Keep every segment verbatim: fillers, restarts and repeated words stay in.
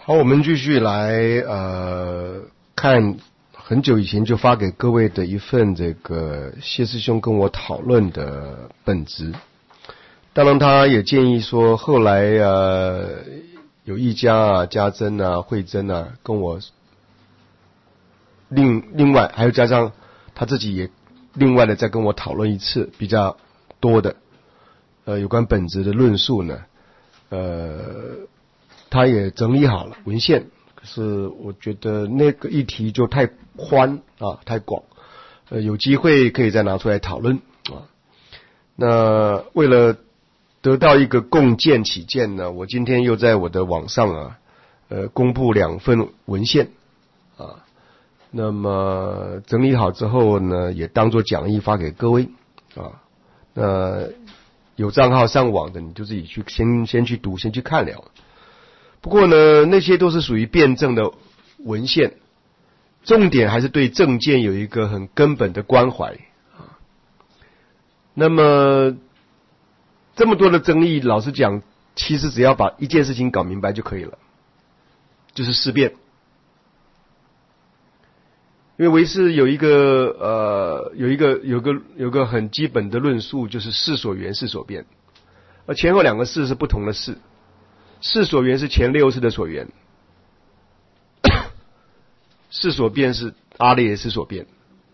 好，我们继续来呃看很久以前就发给各位的一份这个谢师兄跟我讨论的本质。当然他也建议说，后来呃有一家啊、家珍啊、慧珍啊跟我另另外还有加上他自己也另外的再跟我讨论一次比较多的呃有关本质的论述呢，呃他也整理好了文献，可是我觉得那个议题就太宽啊，太广，呃，有机会可以再拿出来讨论啊。那为了得到一个共见起见呢，我今天又在我的网上啊，呃，公布两份文献啊。那么整理好之后呢，也当作讲义发给各位啊。那有账号上网的，你就自己去先先去读，先去看了。不过呢，那些都是属于辩证的文献，重点还是对政见有一个很根本的关怀啊。那么这么多的争议，老实讲，其实只要把一件事情搞明白就可以了，就是事变。因为唯识有一个呃有一个有个有个很基本的论述，就是事所缘事所变，而前后两个事是不同的事。事所缘是前六识的所缘，事所变是阿赖耶识所变。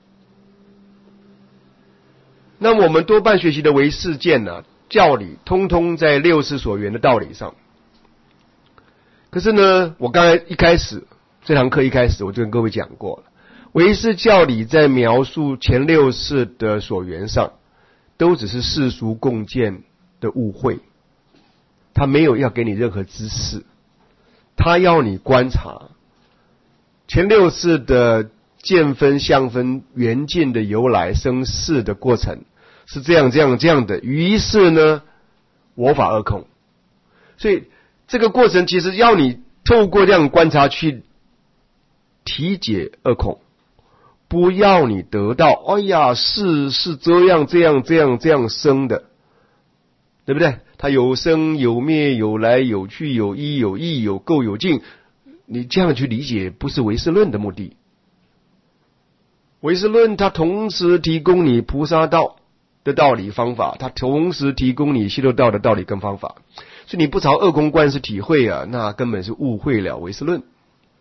那么我们多半学习的唯识见呢、啊，教理通通在六识所缘的道理上。可是呢，我刚才一开始这堂课一开始我就跟各位讲过了，唯识教理在描述前六识的所缘上，都只是世俗共见的误会。他没有要给你任何知识，他要你观察前六识的见分、相分、缘尽的由来、生事的过程是这样、这样、这样的。于是呢，我法二空。所以这个过程其实要你透过这样观察去体解二空，不要你得到哎呀事是这样、这样、这样、这样生的，对不对？它有生有灭，有来有去，有依有异，有垢有净。你这样去理解，不是唯识论的目的。唯识论它同时提供你菩萨道的道理方法，它同时提供你西流道的道理跟方法。所以你不朝二空观是体会啊，那根本是误会了唯识论。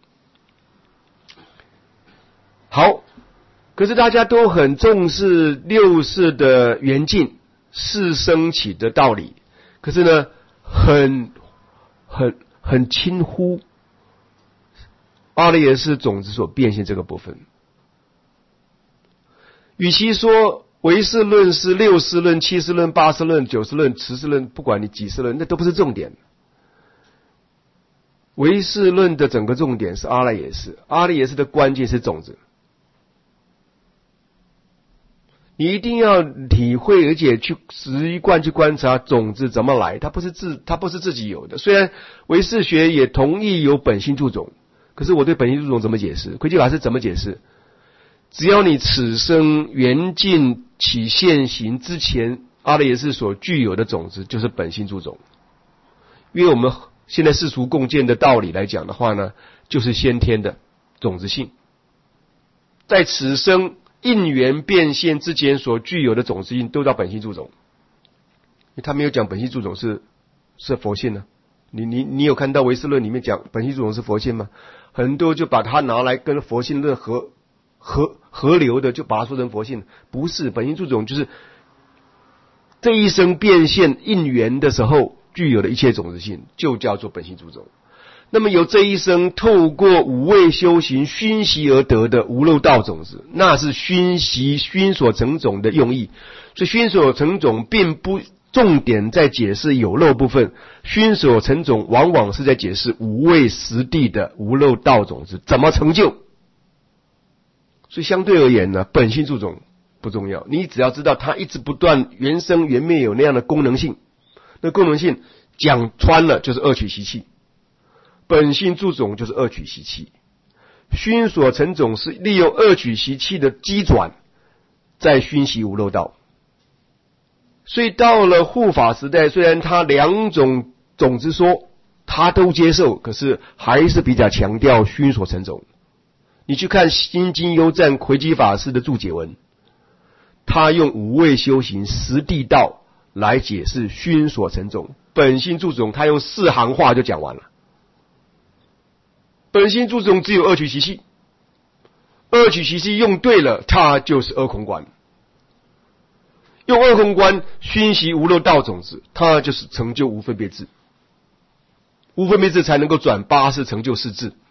好，可是大家都很重视六识的缘尽，事生起的道理。可是呢，很很很轻忽阿赖耶识种子所变现这个部分。与其说唯识论是六识论、七识论、八识论、九识论、十识论，不管你几识论，那都不是重点。唯识论的整个重点是阿赖耶识，阿赖耶识的关键是种子。你一定要体会，而且去习惯去观察种子怎么来，它不是自它不是自己有的。虽然唯识学也同意有本性助种，可是我对本性助种怎么解释？魁基法师怎么解释？只要你此生缘尽起现行之前，阿赖耶识所具有的种子就是本性助种。因为我们现在世俗共见的道理来讲的话呢，就是先天的种子性，在此生因缘变现之前所具有的种子性都叫本性助种。他没有讲本性助种是是佛性呢、啊？你你你有看到唯识论里面讲本性助种是佛性吗？很多就把它拿来跟佛性论合合合流的，就把它说成佛性。不是，本性助种就是这一生变现因缘的时候具有的一切种子性，就叫做本性助种。那么由这一生透过五位修行熏习而得的无漏道种子，那是熏习熏所成种的用意。所以熏所成种并不重点在解释有漏部分，熏所成种往往是在解释五位实地的无漏道种子怎么成就。所以相对而言呢，本性助种不重要，你只要知道它一直不断原生原灭有那样的功能性，那功能性讲穿了就是二取习气。本性助种就是二取习气，熏所成种是利用二取习气的机转，在熏习无漏道。所以到了护法时代，虽然它两种种子说， 他都接受，可是还是比较强调熏所成种。你去看心经幽赞回基法师的注解文，他用五位修行十地道来解释熏所成种。本心注种他用四行话就讲完了。本心注种只有二取习气，二取习气用对了，它就是二空观。用二空观熏习无漏道种子，它就是成就无分别智。无分别智才能够转八识成就四智。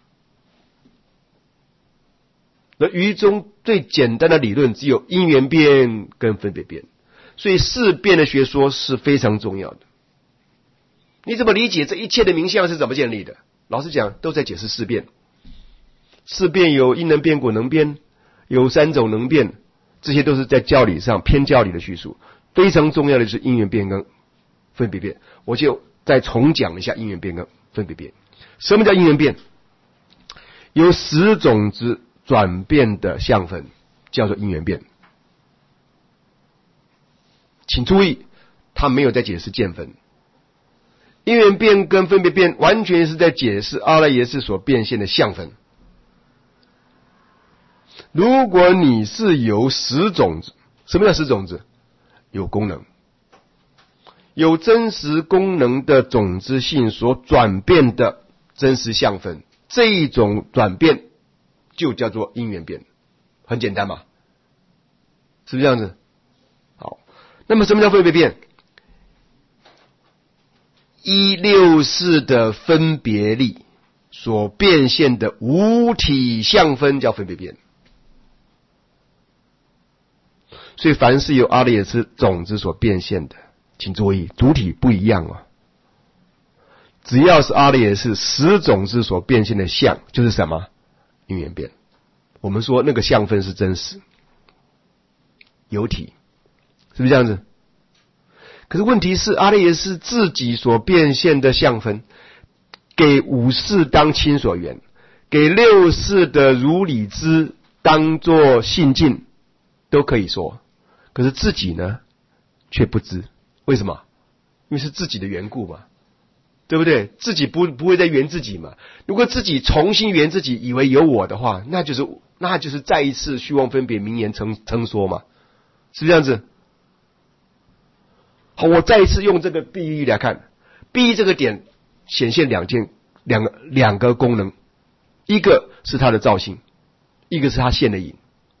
那于中最简单的理论只有因缘变跟分别变，所以四变的学说是非常重要的。你怎么理解这一切的名相是怎么建立的？老实讲，都在解释四变。四变有因能变、果能变，有三种能变，这些都是在教理上偏教理的叙述。非常重要的是因缘变跟分别变，我就再重讲一下因缘变跟分别变。什么叫因缘变？有十种子转变的相分叫做因缘变。请注意，他没有在解释见分。因缘变跟分别变完全是在解释阿赖耶识所变现的相分。如果你是由十种子，什么叫十种子？有功能，有真实功能的种子性所转变的真实相分，这一种转变就叫做因缘变。很简单嘛，是不是这样子？好，那么什么叫分别变？一六四的分别力所变现的无体相分叫分别变。所以凡是由阿赖耶识种子所变现的，请注意主体不一样啊。只要是阿赖耶识十种子所变现的相，就是什么？因缘变。我们说那个相分是真实有体，是不是这样子？可是问题是阿赖耶识自己所变现的相分，给五识当亲所缘，给六识的如理知当作信境，都可以说。可是自己呢，却不知。为什么？因为是自己的缘故嘛，对不对？自己不不会再缘自己嘛。如果自己重新缘自己，以为有我的话，那就是那就是再一次虚妄分别名言称称说嘛，是不是这样子？好，我再一次用这个比喻来看，比喻这个点显现两件两个两个功能，一个是它的造性，一个是它现的影。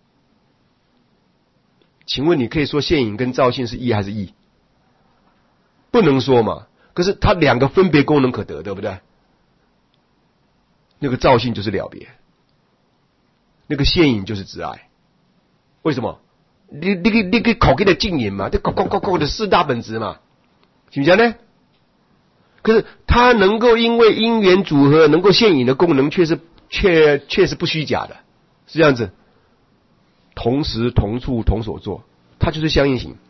请问你可以说现影跟造性是一还是异？不能说嘛。可是它两个分别功能可得，对不对？那个造性就是了别，那个现影就是执爱。为什么？你你个你个考给的静影嘛，这搞搞搞搞的四大本质嘛，行不行呢？可是它能够因为因缘组合能够现影的功能，却是却却是不虚假的，是这样子。同时同处同所作，它就是相应行。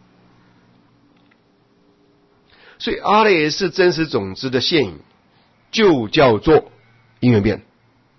所以阿赖耶识真实种子的现影就叫做因缘变。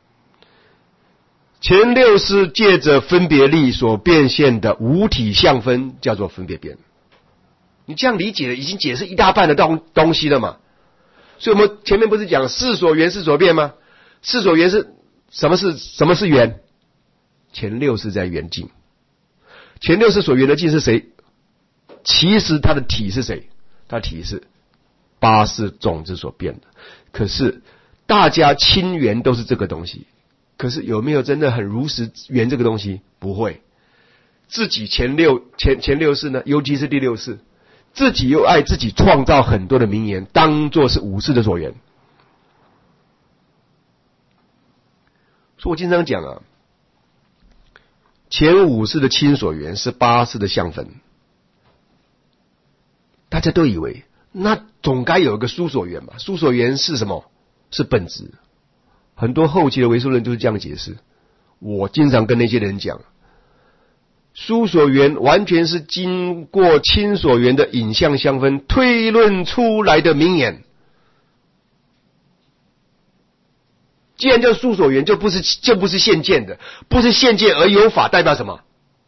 前六识借着分别力所变现的无体相分叫做分别变。你这样理解了，已经解释一大半的东东西了嘛。所以我们前面不是讲事所缘事所变吗？事所缘是什么是什么是缘？前六识在缘境，前六识所缘的境是谁？其实它的体是谁？它的体是八识种子所变的。可是大家亲缘都是这个东西，可是有没有真的很如实缘这个东西？不会。自己前六前前六识呢，尤其是第六识，自己又爱自己创造很多的名言，当作是五识的所缘。所以我经常讲啊，前五识的亲所缘是八识的相分，大家都以为那总该有一个殊所缘吧？殊所缘是什么？是本质。很多后期的唯识论就是这样解释。我经常跟那些人讲，殊所缘完全是经过亲所缘的影像相分推论出来的名言。既然叫殊所缘，就不是就不是现见的，不是现见而有法，代表什么？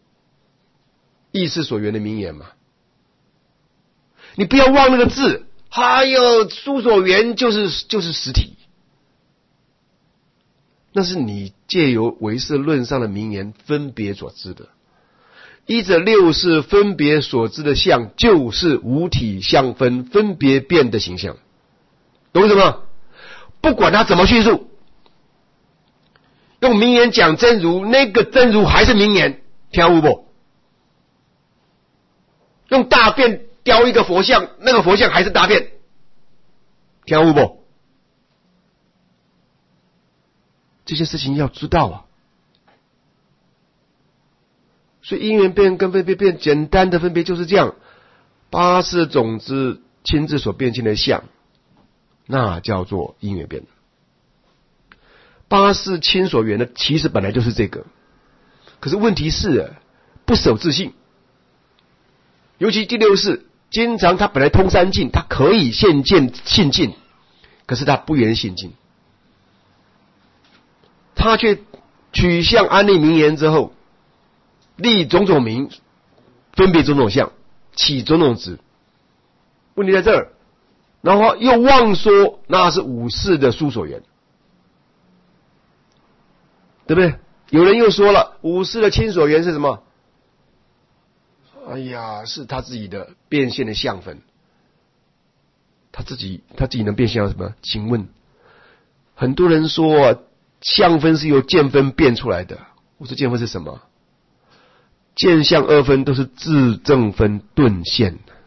意识所缘的名言嘛。你不要忘那个字， 还有苏所缘就是就是实体，那是你借由唯识论上的名言分别所知的。依着六识分别所知的相，就是无体相分分别变的形象，懂什么？不管他怎么叙述，用名言讲真如，那个真如还是名言，听有不？用大便雕一个佛像，那个佛像还是大便，听有不？这些事情要知道啊。所以因缘变跟分别变简单的分别就是这样，八识种子亲自所变现的相，那叫做因缘变。八识亲所缘的其实本来就是这个，可是问题是不守自性，尤其第六识，经常它本来通三境，它可以现见性境，可是它不缘性境，它却取向安立名言之后，立种种名，分别种种相，起种种执。问题在这儿，然后又妄说那是五识的书所缘，对不对？有人又说了，五识的亲所缘是什么？哎呀，是他自己的变现的相分，他自己他自己能变现到什么？请问，很多人说相分是由见分变出来的，我说见分是什么？见相二分都是自证分顿现的，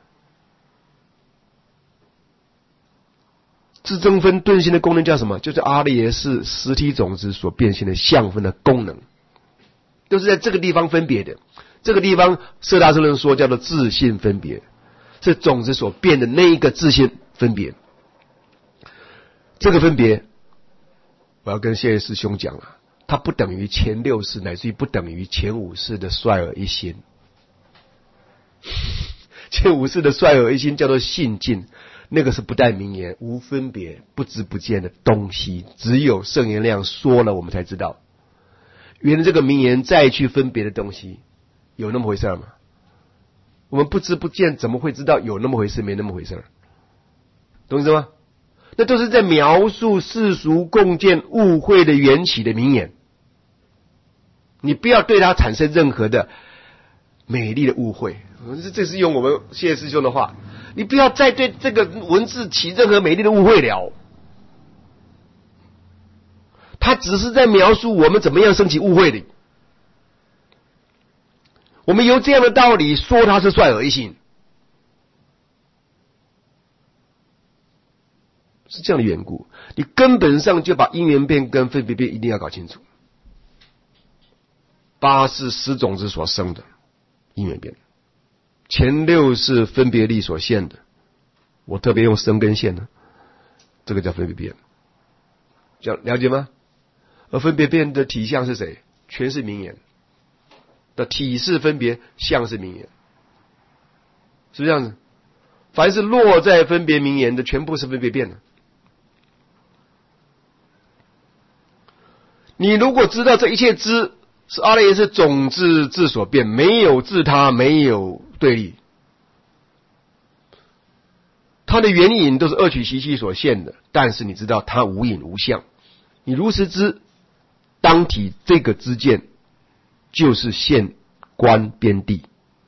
自证分顿现的功能叫什么？就是阿赖耶识实体种子所变现的相分的功能，都是在这个地方分别的。这个地方色大师论说叫做自性分别，是种子所变的那一个自性分别。这个分别我要跟谢谢师兄讲了，它不等于前六识，乃至于不等于前五识的率尔一心。前五识的率尔一心叫做性境，那个是不带名言、无分别、不知不见的东西，只有圣言量说了我们才知道，原来这个名言再去分别的东西有那么回事吗？我们不知不见怎么会知道有那么回事没那么回事？懂意思吗？那都是在描述世俗共见误会的缘起的名言，你不要对它产生任何的美丽的误会。这是用我们谢师兄的话，你不要再对这个文字起任何美丽的误会了，它只是在描述我们怎么样升起误会的。我们由这样的道理说它是率尔一心，是这样的缘故，你根本上就把因缘变跟分别变一定要搞清楚。八是十种子所生的因缘变，前六是分别力所现的，我特别用生跟现呢，这个叫分别变，这样了解吗？而分别变的体相是谁？全是名言的体是分别，相是名言，是不是这样子？凡是落在分别名言的，全部是分别变的。你如果知道这一切知是阿赖耶识种子智所变，没有自他，没有对立，它的原因都是二取习气所现的，但是你知道它无影无相，你如实知，当体这个知见就是现观边地。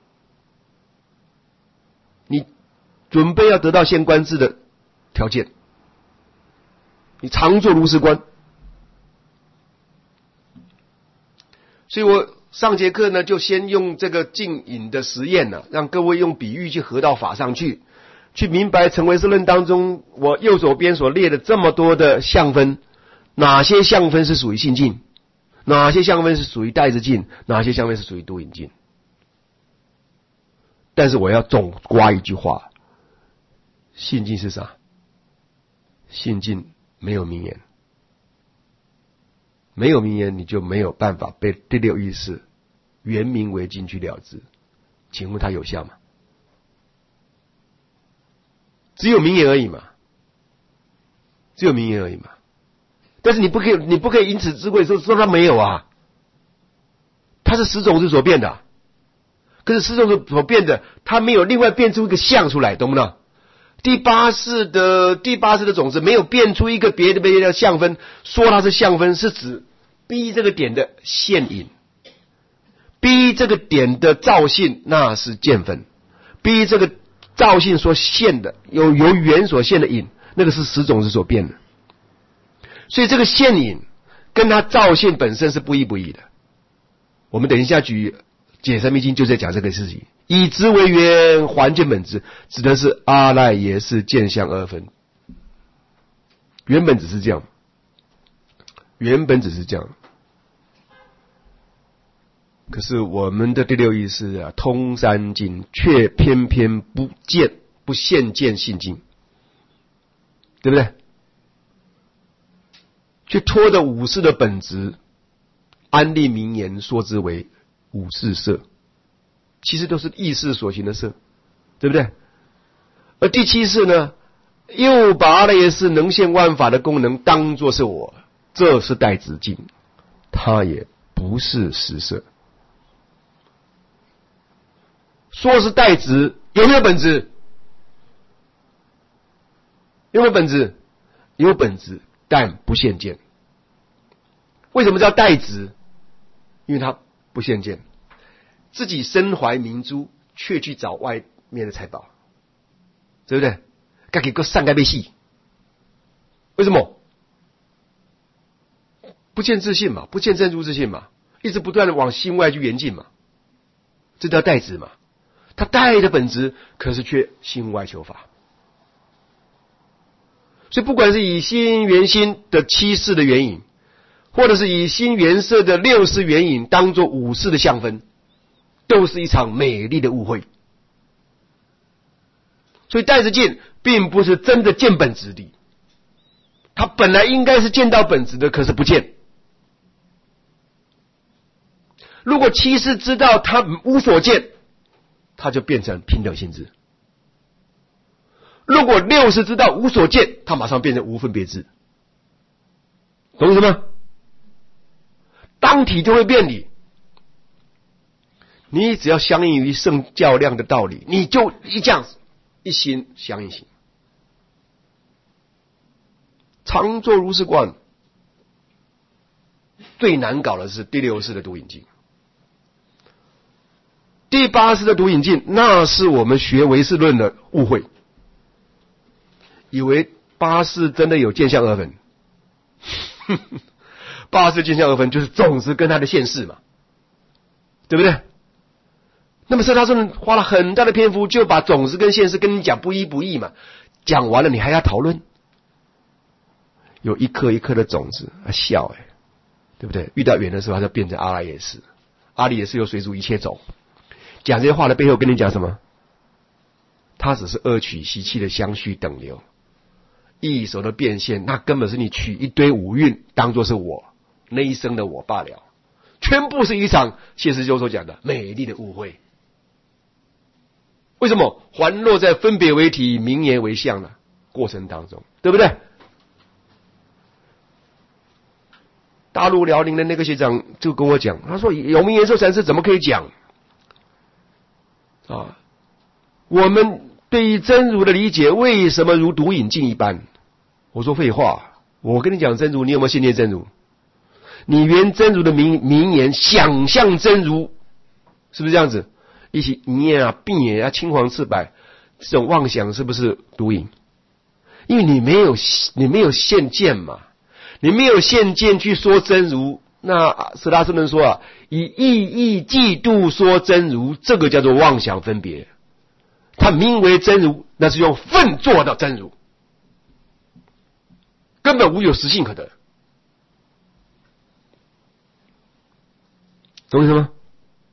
你准备要得到现观智的条件，你常做如实观。所以我上节课呢，就先用这个静隐的实验呢，让各位用比喻去合到法上去，去明白成唯识论当中我右手边所列的这么多的相分，哪些相分是属于性境，哪些相分是属于带着境，哪些相分是属于独隐境。但是我要总刮一句话，性境是啥？性境没有名言，没有名言，你就没有办法被第六意识原名为境去了知。请问它有效吗？只有名言而已嘛，只有名言而已嘛。但是你不可以，你不可以因此之贵说说它没有啊，它是十种子所变的，可是十种子所变的，它没有另外变出一个相出来，懂不懂？ 第八世的第八世的种子没有变出一个别的别的相分，说它是相分是指 B 这个点的现影， B 这个点的造性那是见分， B 这个造性所现的由由缘所现的影，那个是实种子所变的。所以这个现影跟它造性本身是不一不异的。我们等一下举解深密经就在讲这个事情。以执为缘，还见本质，指的是阿赖耶识见相二分。原本只是这样，原本只是这样。可是我们的第六意识啊，通三经，却偏偏不见不现见性经，对不对？却拖着五识的本质，安立名言说之为五识色，其实都是意识所行的色，对不对？而第七识呢，又把阿赖耶识能现万法的功能当作是我，这是带子境，它也不是实色。说是带子，有没有本质？有没有本质？有本质，但不现见。为什么叫带子？因为它不现见，自己身怀明珠，却去找外面的财宝，对不对？该给个上该被戏，为什么？不见自信嘛，不见真如自信嘛，一直不断的往心外去缘进嘛，这叫带子嘛。他带的本质，可是却心外求法。所以不管是以心缘心的七识的缘影，或者是以心缘色的六识缘影当作五识的相分，都是一场美丽的误会。所以带子见并不是真的见本质的，他本来应该是见到本质的，可是不见。如果七识知道他无所见，他就变成平等性质。如果六识知道无所见，他马上变成无分别智。懂意思吗？当体就会变理。你只要相应于圣教量的道理，你就一这样子一心相应行，常做如是观。最难搞的是第六识的独引境，第八识的独引境，那是我们学唯识论的误会，以为八识真的有见相二分。八识见相二分就是种子跟它的现世嘛，对不对？那么色大圣花了很大的篇幅就把种子跟现世跟你讲不一不异嘛，讲完了你还要讨论，有一颗一颗的种子啊，笑哎，对不对？遇到缘的时候它就变成阿赖耶识，阿赖耶识又随逐一切种。讲这些话的背后跟你讲什么？它只是二取习气的相续等流，一手的变现，那根本是你取一堆五蕴当作是我那一生的我罢了，全部是一场谢师兄所讲的美丽的误会。为什么？还落在分别为体，名言为相的过程当中，对不对？大陆辽宁的那个学长就跟我讲，他说有名延寿禅师怎么可以讲啊？我们对于真如的理解为什么如独引境一般？我说废话，我跟你讲真如，你有没有信念真如？你原真如的名名言想象真如，是不是这样子？一起捏啊变啊青黄赤白，这种妄想是不是独引？因为你没有你没有现见嘛，你没有现见去说真如。那斯拉斯人说啊，以意义嫉妒说真如，这个叫做妄想分别。它名为真如，那是用分做到真如，根本无有实性可得。懂意思吗？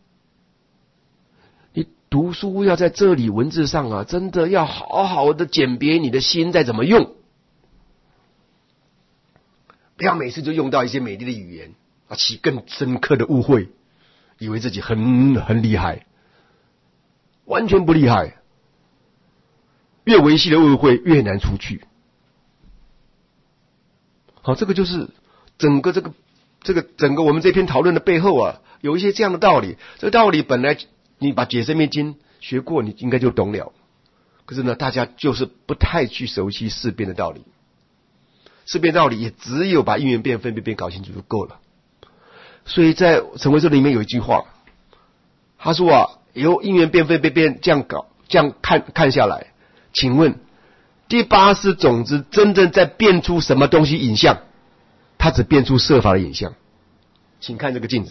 你读书要在这里文字上啊，真的要好好的鉴别你的心再怎么用，不要每次就用到一些美丽的语言啊，起更深刻的误会，以为自己很很厉害，完全不厉害。越维系的误会越难出去。好，这个就是整个这个这个整个我们这篇讨论的背后啊，有一些这样的道理。这个道理本来你把解深密经学过，你应该就懂了。 可是呢，大家就是不太去熟悉四变的道理。四变道理也只有把因缘变、分别变搞清楚就够了。所以在陈慧说里面有一句话，他说啊，由因缘变、分别变这样搞，这样看看下来，请问第八识种子真正在变出什么东西影像？它只变出色法的影像。请看这个镜子，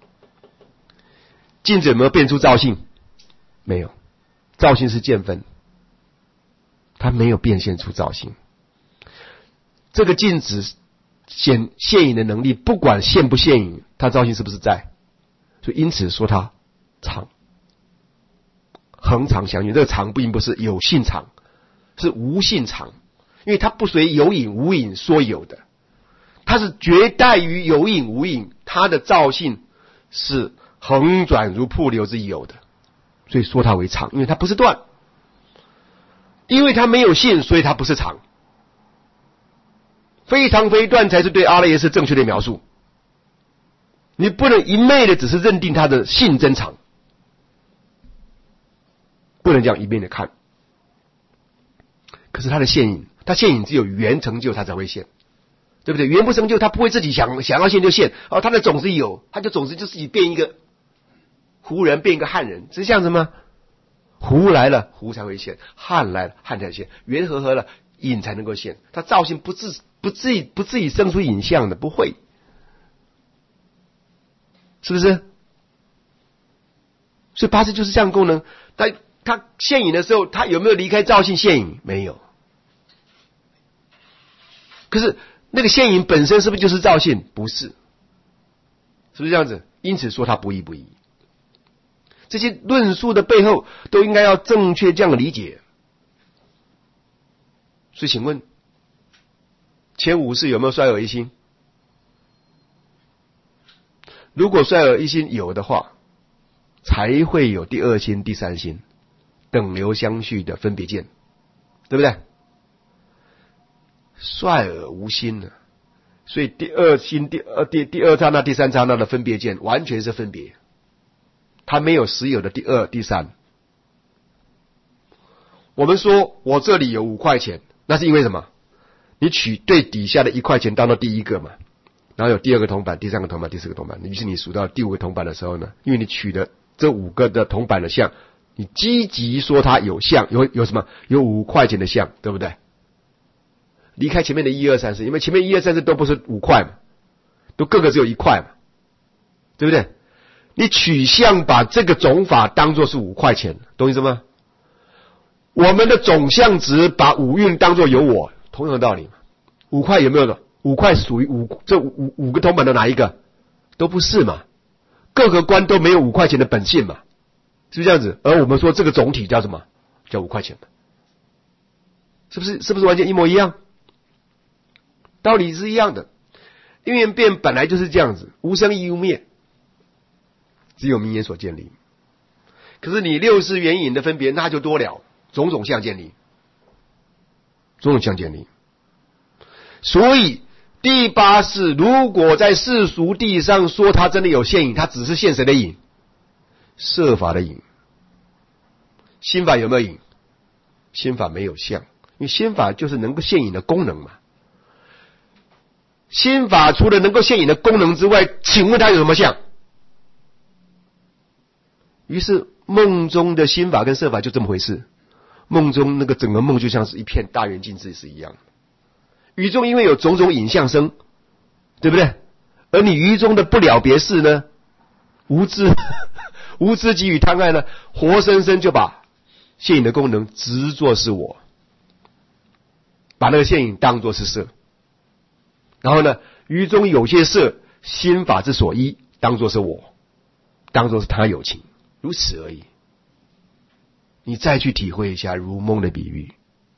镜子有没有变出造性？没有，造性是见分，它没有变现出造性。这个镜子显现影的能力，不管现不现影，它造性是不是在？所以因此说它常，恒常相应。这个常并不是有性常，是无性常，因为它不随有影无影说有的，它是绝代于有影无影，它的造性是恒转如瀑流之有的，所以说它为常，因为它不是断，因为它没有性，所以它不是常。非常非断才是对阿赖耶识正确的描述。你不能一昧的只是认定它的性真常，不能这样一面的看。可是它的现影，它现影只有缘成就它才会现，对不对？缘不成就它不会自己想想要现就现。哦，它的种子有，它的种子就自己变一个胡人，变一个汉人，是这样子吗？胡来了，胡才会现；汉来了，汉才会现；缘合合了，影才能够现。它造性不自不自己不自己生出影像的，不会，是不是？所以八识就是这样功能。它它现影的时候，它有没有离开造性现影？没有。可是那个现影本身是不是就是造性？不是，是不是这样子？因此说它不一不一。这些论述的背后都应该要正确这样的理解。所以请问前五识有没有衰恶一心？如果衰恶一心有的话，才会有第二心、第三心等流相续的分别见，对不对？衰恶无心呢，所以第二心、第二第第二刹那、第三刹那的分别见完全是分别，它没有实有的第二、第三。我们说我这里有五块钱，那是因为什么？你取对底下的一块钱当做第一个嘛，然后有第二个铜板、第三个铜板、第四个铜板，于是你数到第五个铜板的时候呢，因为你取的这五个的铜板的像，你积极说它有像，有有什么？有五块钱的像，对不对？离开前面的一二三四，因为前面一二三四都不是五块嘛，都各个只有一块嘛，对不对？你取像把这个总法当作是五块钱，懂意思吗？我们的总相值把五蕴当作有我，同样的道理嘛。五块有没有的？五块属于五这五五个铜板的哪一个？都不是嘛。各个观都没有五块钱的本性嘛，是不是这样子？而我们说这个总体叫什么？叫五块钱嘛，是不是？是不是完全一模一样？道理是一样的。因缘变本来就是这样子，无生亦无灭，只有名言所建立。可是你六识缘影的分别，那就多了。种种相建立，种种相建立。所以第八识如果在世俗地上说它真的有现影，它只是现谁的影？色法的影。心法有没有影？心法没有相，因为心法就是能够现影的功能嘛。心法除了能够现影的功能之外，请问它有什么相？于是梦中的心法跟色法就这么回事。梦中那个整个梦就像是一片大圆镜子是一样的，于中因为有种种影像生，对不对？而你于中的不了别事呢，无知无知给予贪爱呢，活生生就把现影的功能执作是我，把那个现影当作是色，然后呢，于中有些色心法之所依，当作是我，当作是他有情，如此而已。你再去体会一下如梦的比喻，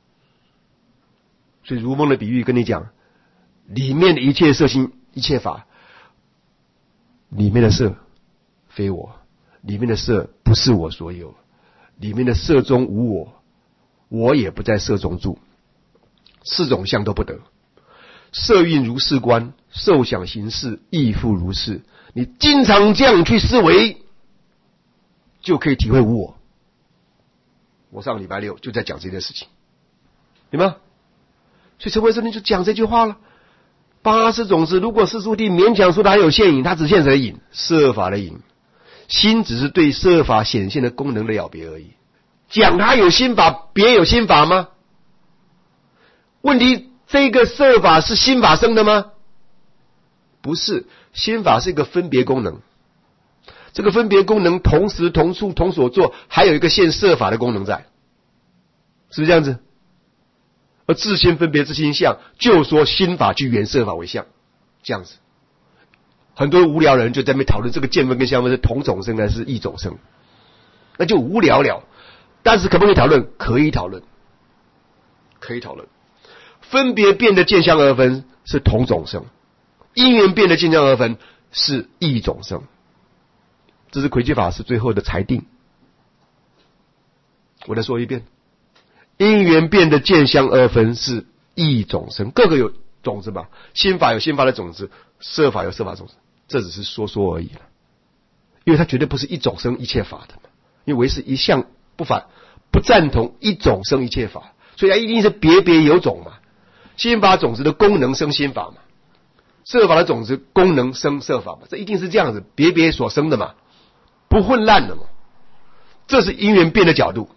所以如梦的比喻跟你讲，里面的一切色心一切法，里面的色非我，里面的色不是我所有，里面的色中无我，我也不在色中住，四种相都不得。色蕴如是观，受想行识亦复如是。你经常这样去思维，就可以体会无我。 我上礼拜六就在讲这件事情，有没有？所以陈慧生就讲这句话了。八识种子，如果世俗谛勉强说它有现影，它只现谁的影？色法的影。心只是对色法显现的功能的了别而已。讲它有心法，别有心法吗？问题，这个色法是心法生的吗？不是，心法是一个分别功能。这个分别功能同时同处同所做，还有一个现色法的功能在，是不是这样子？而自心分别自心相，就说心法具缘色法为相，这样子。很多无聊人就在那边讨论这个见分跟相分是同种生还是异种生，那就无聊了。但是可不可以讨论？可以讨论，可以讨论。分别变的见相二分是同种生，因缘变的见相二分是异种生。这是魁基法师最后的裁定。我再说一遍，因缘变的见相二分是异种生，各个有种子吧，心法有心法的种子，色法有色法的种子，这只是说说而已了。因为它绝对不是一种生一切法的嘛，因为唯是一向不反，不赞同一种生一切法，所以它一定是别别有种嘛。心法种子的功能生心法嘛，色法的种子功能生色法嘛，这一定是这样子，别别所生的嘛，不混乱的嘛。这是因缘变的角度。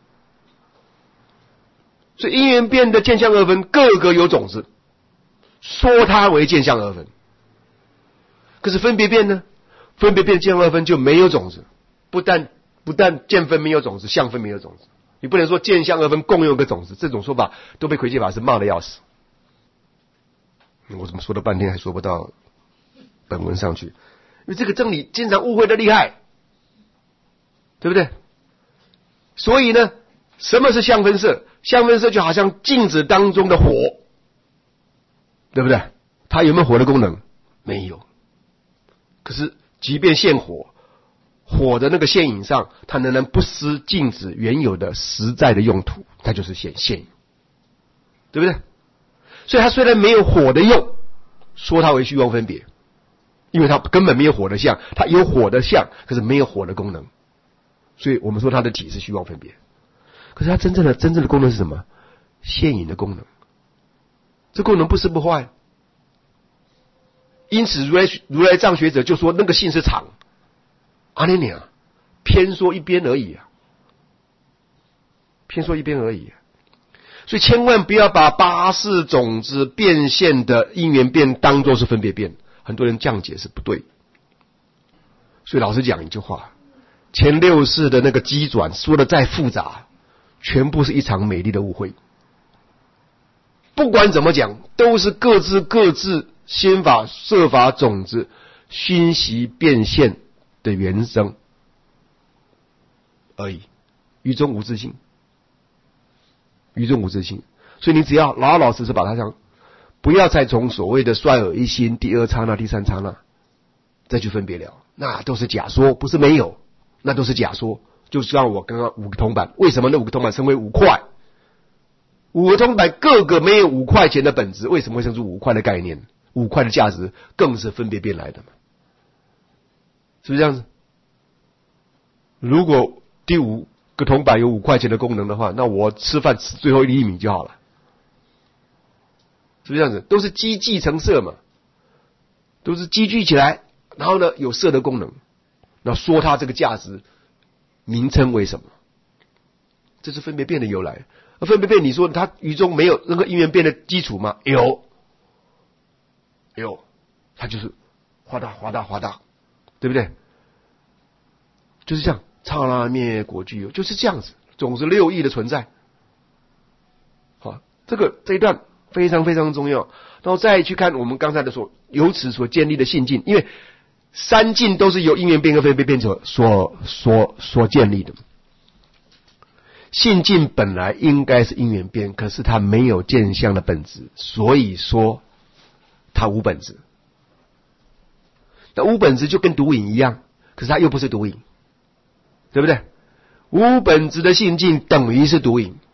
所以因缘变的见相二分各个有种子，说它为见相二分。可是分别变呢？分别变见相二分就没有种子，不但不但见分没有种子，相分没有种子。你不能说见相二分共用一个种子，这种说法都被魁基法师骂得要死。我怎么说了半天还说不到本文上去？因为这个真理经常误会的厉害，对不对？所以呢，什么是相分色？相分色就好像镜子当中的火，对不对？它有没有火的功能？没有。可是即便现火，火的那个现影上，它仍然不失镜子原有的实在的用途，它就是显现影，对不对？所以它虽然没有火的用，说它为虚妄分别，因为它根本没有火的相，它有火的相，可是没有火的功能，所以我们说它的体是虚妄分别。可是它真正的真正的功能是什么？现影的功能，这功能不是不坏。因此如来如来藏学者就说那个性是常，阿尼娘偏说一边而已啊，偏说一边而已啊。所以千万不要把八识种子变现的因缘变当作是分别变，很多人这样解是不对。所以老实讲一句话，前六识的那个机转说的再复杂，全部是一场美丽的误会。不管怎么讲，都是各自各自心法色法种子熏习变现的原生而已，于中无自性，于中无自性。所以你只要老老实实把它想，不要再从所谓的率尔一心第二刹那第三刹那再去分别了，那都是假说，不是没有，那都是假说。就像我刚刚五个铜板，为什么那五个铜板称为五块？五个铜板各个没有五块钱的本质，为什么会生出五块的概念？五块的价值更是分别变来的嘛，是不是这样子？如果第五个铜板有五块钱的功能的话，那我吃饭吃最后一粒米就好了，是不是这样子？都是积聚成色嘛，都是积聚起来，然后呢有色的功能，那说它这个价值名称为什么？这是分别变的由来。而分别变，你说它于中没有任何因缘变的基础吗？有，有，它就是哗大哗大哗大，对不对？就是这样，刹那灭果具有，就是这样子，总是六义的存在。好，这个这一段非常非常重要。然后再去看我们刚才的所由此所建立的性境，因为三境都是由因缘变跟分别变所所所所建立的。性境本来应该是因缘变，可是它没有见相的本质，所以说它无本质。那无本质就跟独影一样，可是它又不是独影，对不对？无本质的性境等于是独影。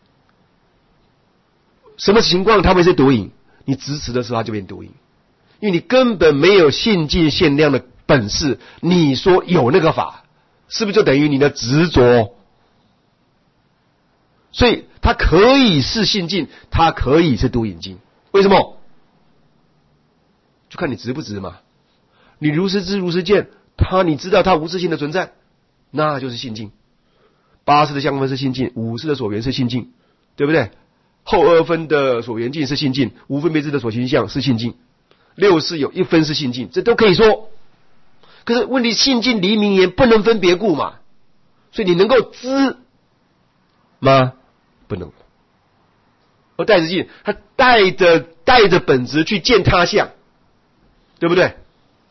什么情况它会是独影？你执持的时候它就变独影，因为你根本没有性境限量的本事，你说有那个法，是不是就等于你的执着？ 所以它可以是信境，它可以是独引境。为什么？就看你值不值嘛。你如实知如实见，它你知道它无自性的存在，那就是信境。八识的相分是信境，五识的所缘是信境，对不对？后二分的所缘境是信境，无分别知的所行相是信境，六识有一分是信境，这都可以说。可是问题，信境离名言不能分别故嘛，所以你能够知吗？不能。而带着境，他带着带着本质去见他相，对不对？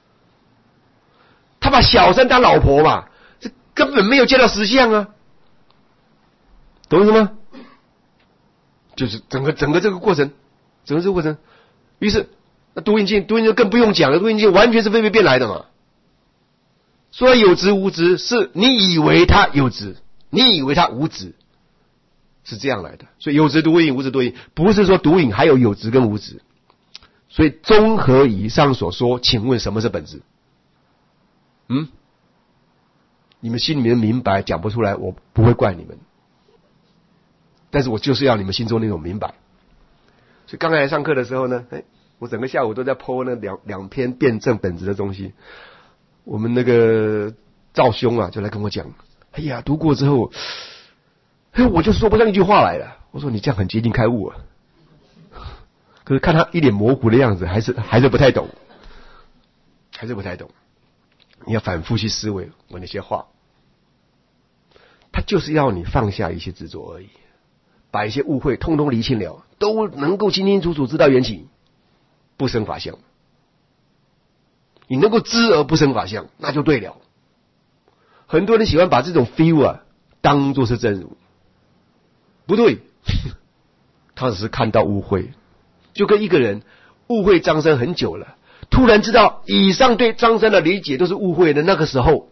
他把小三当老婆嘛，这根本没有见到实相啊，懂意思吗？就是整个整个这个过程，整个这个过程，于是那独引境，独引境更不用讲了，独引境完全是分别变来的嘛。所以有执无执，是你以为它有执，你以为它无执，是这样来的。所以有执独引，无执独引，不是说独引还有有执跟无执。所以综合以上所说，请问什么是本质？嗯，你们心里面明白，讲不出来，我不会怪你们。但是我就是要你们心中那种明白。所以刚才来上课的时候呢，哎，我整个下午都在 po 那两两篇辩证本质的东西。我们那个赵兄啊，就来跟我讲，哎呀，读过之后，哎，我就说不上一句话来了。我说你这样很接近开悟啊。可是看他一脸模糊的样子，还是还是不太懂，还是不太懂。你要反复去思维我那些话，他就是要你放下一些执着而已，把一些误会通通厘清了，都能够清清楚楚知道缘起，不生法相。你能够知而不生法相，那就对了。很多人喜欢把这种 feel 啊当作是真如，不对，他只是看到误会。就跟一个人误会张三很久了，突然知道以上对张三的理解都是误会的，那个时候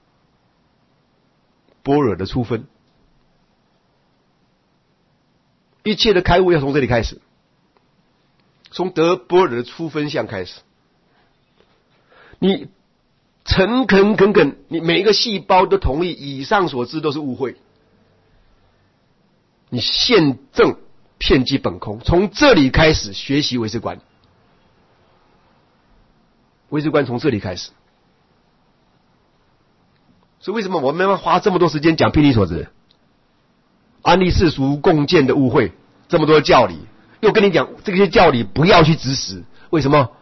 般若的初分，一切的开悟要从这里开始，从得般若的初分相开始。你诚恳恳恳，你每一个细胞都同意以上所知都是误会，你现证遍计本空，从这里开始学习唯识观。唯识观从这里开始。所以为什么我们要花这么多时间讲譬离所执，安立世俗共见的误会，这么多教理，又跟你讲这些教理不要去执实，为什么？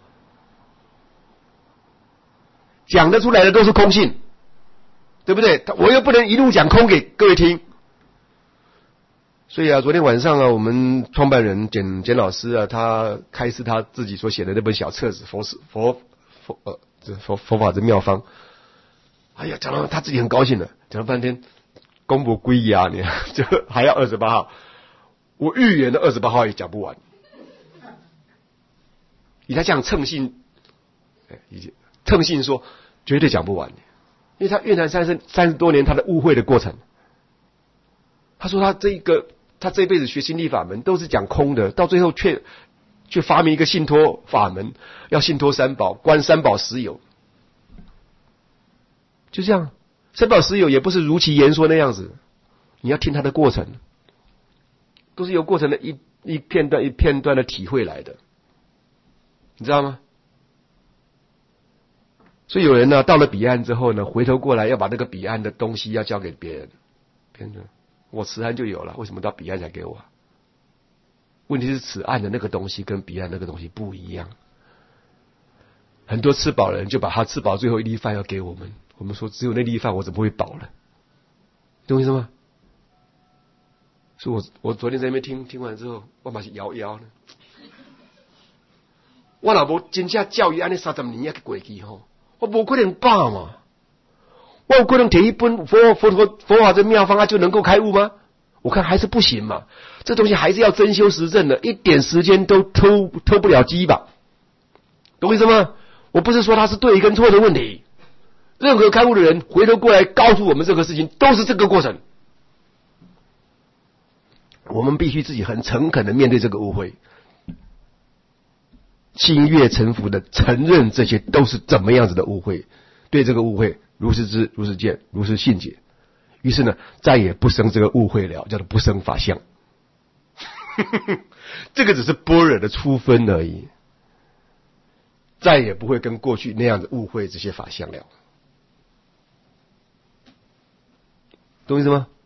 讲得出来的都是空性，对不对？我又不能一路讲空给各位听。所以啊，昨天晚上啊，我们创办人简简老师啊，他开示他自己所写的那本小册子《佛佛佛呃佛佛法之妙方》。哎呀，讲到他自己很高兴的，讲了半天，公布归一啊，你就还要二十八号，我预言的二十八号也讲不完。以他这样称性，哎，已经。称性说绝对讲不完，因为他蕴含三十三十多年他的误会的过程。他说他这一个他这辈子学心理法门都是讲空的，到最后却却发明一个信托法门，要信托三宝，观三宝实有。就这样，三宝实有也不是如其言说那样子，你要听他的过程，都是由过程的一一片段一片段的体会来的，你知道吗？所以有人呢，到了彼岸之后呢，回头过来要把那个彼岸的东西要交给别人，别人我此岸就有了，为什么到彼岸才给我？问题是此岸的那个东西跟彼岸那个东西不一样。很多吃饱的人就把他吃饱最后一粒饭要给我们，我们说只有那粒饭我怎么会饱了？懂我意思吗？所以我我昨天在那边听听完之后，我马上摇摇呢。我老婆真正教育安尼三十年去过去吼。我不可能罢嘛，我有可能提一本佛佛佛佛法的妙方啊就能够开悟吗？我看还是不行嘛，这东西还是要真修实证的，一点时间都偷偷不了鸡吧，懂我意思吗？我不是说他是对跟错的问题，任何开悟的人回头过来告诉我们这个事情，都是这个过程。我们必须自己很诚恳的面对这个误会。心悦诚服的承认这些都是怎么样子的误会，对这个误会如实知如实见如实信解， 于是呢，再也不生这个误会了，叫做不生法相。这个只是般若的初分而已，再也不会跟过去那样的误会这些法相了。懂意思吗？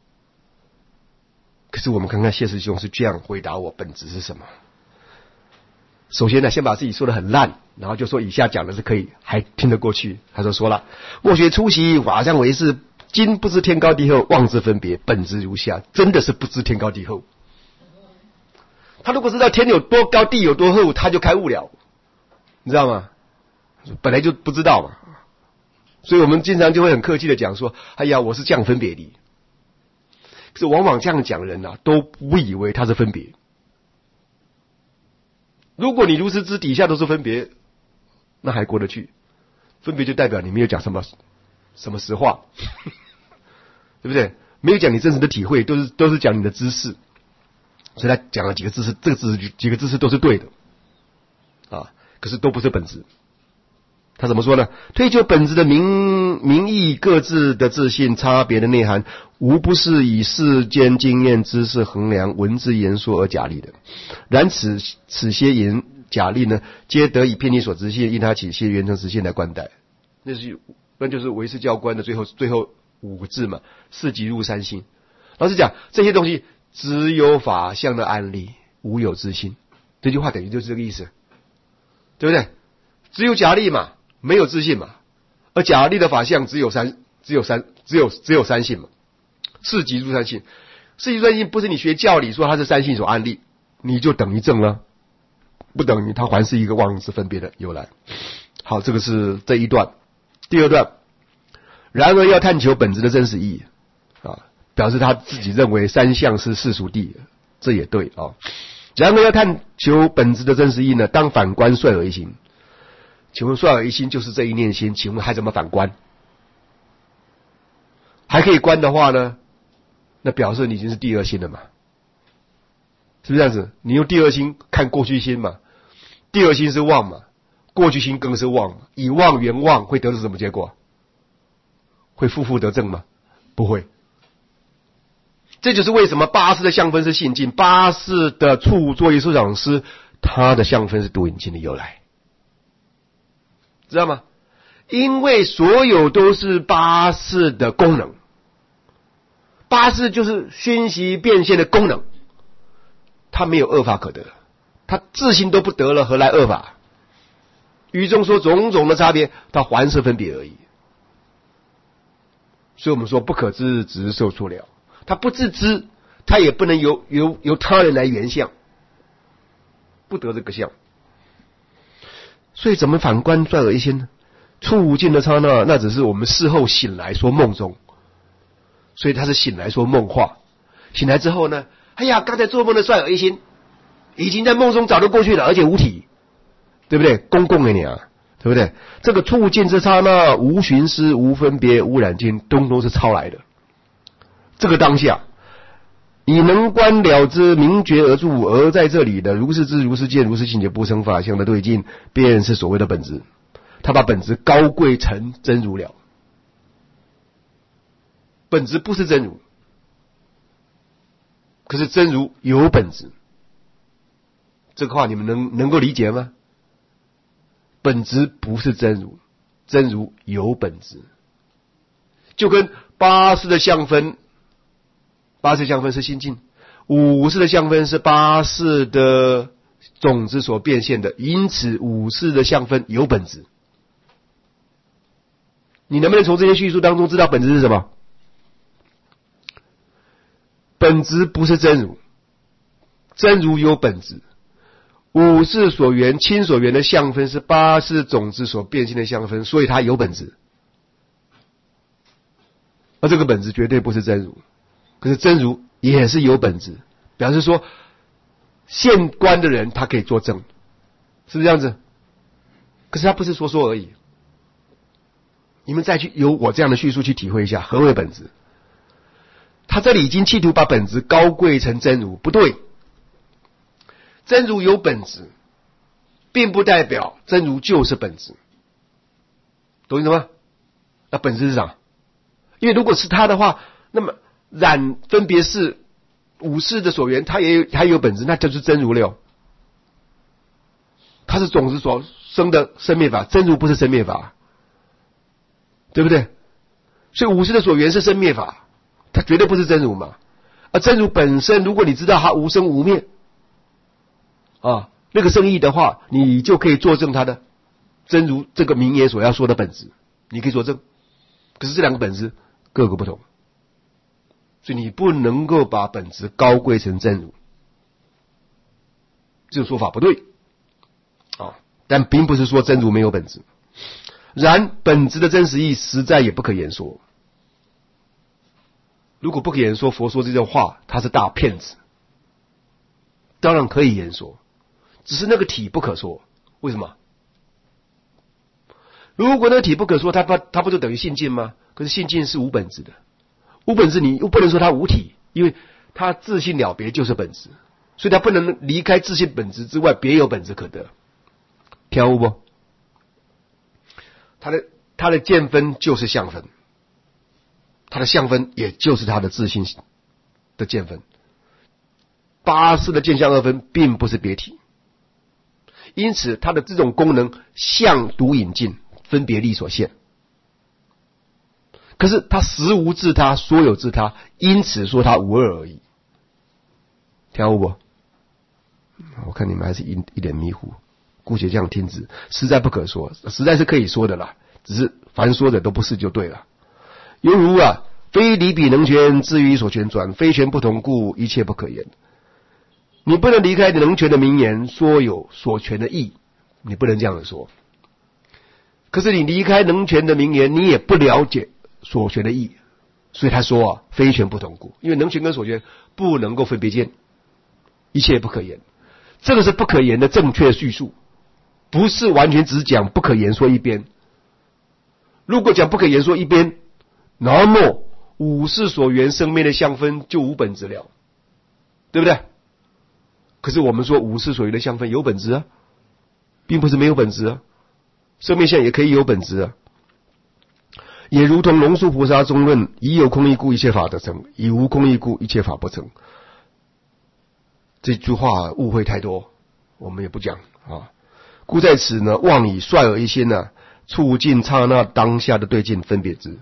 可是我们看看谢师兄是这样回答我，本质是什么？首先呢，先把自己说得很烂，然后就说以下讲的是可以，还听得过去。他说说了，墨学初习，法相为是，今不知天高地厚，妄自分别，本质如下，真的是不知天高地厚。他如果知道天有多高，地有多厚，他就开悟了，你知道吗？本来就不知道嘛，所以我们经常就会很客气的讲说，哎呀，我是这样分别的。可是往往这样讲人啊，都不以为他是分别。如果你如实知底下都是分别，那还过得去。分别就代表你没有讲什么什么实话，对不对？没有讲你真实的体会，都是都是讲你的知识。所以他讲了几个知识，这个知识几个知识都是对的啊，可是都不是本质。他怎么说呢？推究本质的名名义各自的自信差别的内涵，无不是以世间经验知识衡量文字言说而假立的。然此此些言假立呢，皆得以偏离所执性，因他起些原成实性来观待。那是那就是唯识教官的最后最后五个字嘛，四即入三性。老实讲，这些东西只有法相的案例，无有自性。这句话等于就是这个意思，对不对？只有假立嘛，没有自信嘛，而假立的法相只有三，只有三，只有只有三性嘛。四即入三性，四即入三性不是你学教理说它是三性所案例，你就等于正了，不等于它还是一个妄自分别的由来。好，这个是这一段。第二段，然而要探求本质的真实意义啊，表示他自己认为三相是世俗谛，这也对啊。然而要探求本质的真实意义呢，当反观率尔一心。请问率尔一心就是这一念心，请问还怎么反观？还可以观的话呢，那表示你已经是第二心了嘛，是不是这样子？你用第二心看过去心嘛，第二心是妄嘛，过去心更是妄嘛，以妄圆妄会得出什么结果？会负负得正吗？不会。这就是为什么八识的相分是性境，八识的处作业出场师，他的相分是独引境的由来，知道吗？因为所有都是八识的功能，八识就是熏习变现的功能，他没有恶法可得，他自性都不得了，何来恶法？于中说种种的差别，他还是分别而已。所以我们说不可知直受出了，他不自知，他也不能由由由他人来原相，不得这个相。所以怎么反观率尔一心呢？触无尽的刹那，那只是我们事后醒来说梦中，所以他是醒来说梦话。醒来之后呢，哎呀，刚才做梦的率尔一心已经在梦中早就过去了，而且无体，对不对？公共给你啊，对不对？这个触见之刹那，无寻思，无分别，无染净，通通是抄来的。这个当下，以能观了之，明觉而住，而在这里的如是知、如是见、如是境界不生法相的对境，便是所谓的本质。他把本质高贵成真如了，本质不是真如，可是真如有本质。这个话你们能能够理解吗？本质不是真如，真如有本质，就跟八识的相分，八识相分是心境，五识的相分是八识的种子所变现的，因此五识的相分有本质。你能不能从这些叙述当中知道本质是什么？本质不是真如，真如有本质。五识所缘、亲所缘的相分是八识种子所变现的相分，所以它有本质。而这个本质绝对不是真如，可是真如也是有本质，表示说现观的人他可以作证，是不是这样子？可是他不是说说而已。你们再去由我这样的叙述去体会一下何为本质。他这里已经企图把本质高贵成真如，不对。真如有本质，并不代表真如就是本质，懂意思吗？那本质是啥？因为如果是他的话， 那么染分别是五识的所缘，它也有它也有本质，那就是真如了。它是种子所生的生灭法，真如不是生灭法，对不对？所以五识的所缘是生灭法，它绝对不是真如嘛。而真如本身，如果你知道它无生无灭啊，那个圣义的话，你就可以作证它的真如这个名言所要说的本质，你可以作证。可是这两个本质各个不同，所以你不能够把本质高贵成真如，这种说法不对啊。但并不是说真如没有本质，然本质的真实意实在也不可言说。如果不可言说，佛说这种话他是大骗子。当然可以言说，只是那个体不可说。为什么？如果那个体不可说，它不它不就等于性境吗？可是性境是无本质的，无本质你又不能说它无体，因为它自性了别就是本质，所以它不能离开自性本质之外别有本质可得。听有不？它的它的见分就是相分，它的相分也就是它的自性的见分。八识的见相二分并不是别体，因此它的这种功能相独引进，分别力所现。可是它实无自他，所有自他，因此说它无二而已。听有不？我看你们还是一一脸迷糊，姑且这样听之，实在不可说，实在是可以说的啦，只是凡说的都不是就对了。犹如啊，非离彼能权，至于所权转，非权不同故，一切不可言。你不能离开能权的名言，说有所权的义，你不能这样子说。可是你离开能权的名言，你也不了解所权的义，所以他说啊，非权不同故，因为能权跟所权不能够分别见，一切不可言。这个是不可言的正确叙述，不是完全只讲不可言说一边。如果讲不可言说一边，那么五识所缘生灭的相分就无本质了，对不对？可是我们说五识所缘的相分有本质啊，并不是没有本质啊，生灭相也可以有本质啊。也如同龙树菩萨中论，以有空义故一切法得成，以无空义故一切法不成。这句话误会太多，我们也不讲啊。故在此呢，妄以率尔一心呢，促进刹那当下的对境分别之。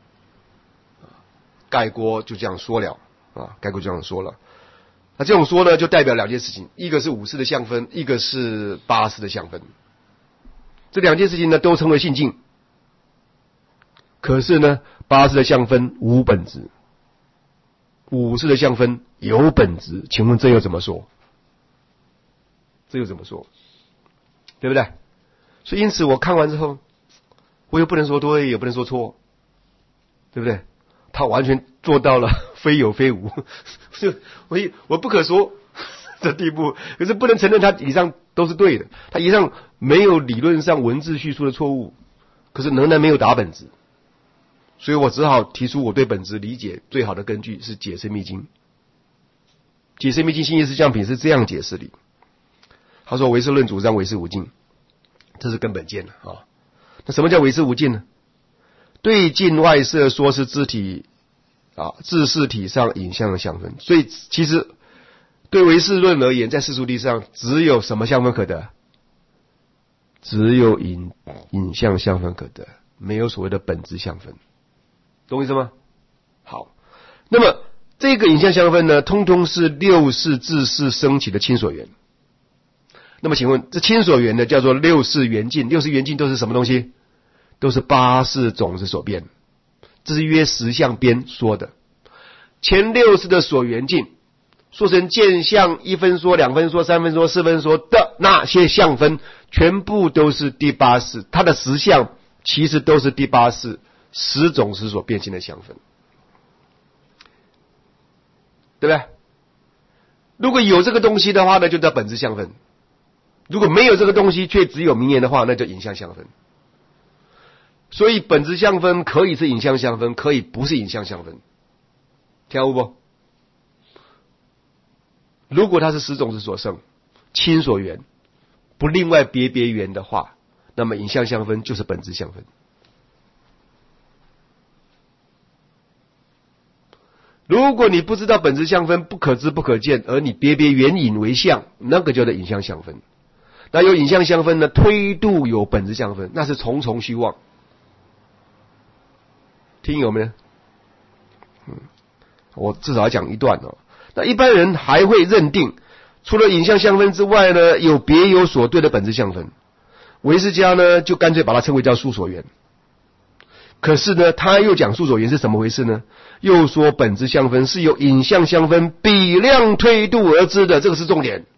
概括就这样说了啊，概括就这样说了。那这种说呢，就代表两件事情，一个是五识的相分，一个是八识的相分。这两件事情呢，都称为性境。可是呢，八识的相分无本质，五识的相分有本质。请问这又怎么说？这又怎么说？对不对？所以因此我看完之后，我又不能说对，也不能说错，对不对？他完全做到了非有非无，我我不可说的地步，可是不能承认他以上都是对的，他以上没有理论上文字叙述的错误，可是仍然没有达本质，所以我只好提出我对本质理解最好的根据是解释密经。解释密经新义释相品是这样解释的，他说唯识论主张唯识无尽，这是根本见啊。那什么叫唯识无尽呢？对境外色说是自体啊，自识体上影像的相分，所以其实对唯识论而言，在世俗地上只有什么相分可得？只有影影像相分可得，没有所谓的本质相分，懂我意思吗？好，那么这个影像相分呢，通通是六识自识升起的亲所缘。那么请问这亲所缘呢，叫做六识缘境，六识缘境都是什么东西？都是八识种子所变，这是约十相编说的。前六识的所缘境说成见相一分说、两分说、三分说、四分说的那些相分，全部都是第八识，它的十相其实都是第八识十种子所变性的相分，对不对？如果有这个东西的话呢，就叫本质相分；如果没有这个东西，却只有名言的话，那叫影像相分。所以本质相分可以是影像相分，可以不是影像相分，听有不？如果它是十种子所生，亲所缘，不另外别别缘的话，那么影像相分就是本质相分。 如果你不知道本质相分不可知不可见，而你别别缘影为相，那个叫做影像相分。那有影像相分呢，推度有本质相分，那是重重虚妄。听有没有？嗯，我至少要讲一段哦。那一般人还会认定，除了影像相分之外呢，有别有所对的本质相分。唯识家呢，就干脆把它称为叫数所缘。可是呢，他又讲数所缘是怎么回事呢？又说本质相分是由影像相分比量推度而知的，这个是重点。